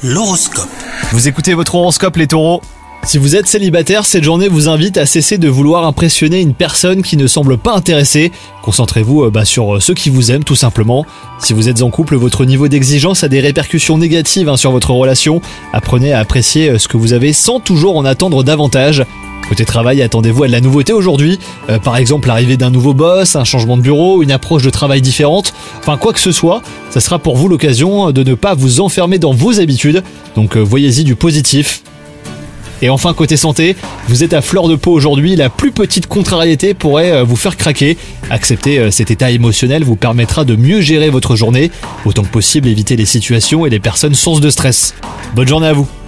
L'horoscope. Vous écoutez votre horoscope les taureaux. Si vous êtes célibataire, cette journée vous invite à cesser de vouloir impressionner une personne qui ne semble pas intéressée. Concentrez-vous sur ceux qui vous aiment tout simplement. Si vous êtes en couple, votre niveau d'exigence a des répercussions négatives sur votre relation. Apprenez à apprécier ce que vous avez sans toujours en attendre davantage. Côté travail, attendez-vous à de la nouveauté aujourd'hui, par exemple l'arrivée d'un nouveau boss, un changement de bureau, une approche de travail différente, enfin quoi que ce soit, ça sera pour vous l'occasion de ne pas vous enfermer dans vos habitudes, donc voyez-y du positif. Et enfin côté santé, vous êtes à fleur de peau aujourd'hui, la plus petite contrariété pourrait vous faire craquer. Accepter cet état émotionnel vous permettra de mieux gérer votre journée, autant que possible éviter les situations et les personnes sources de stress. Bonne journée à vous.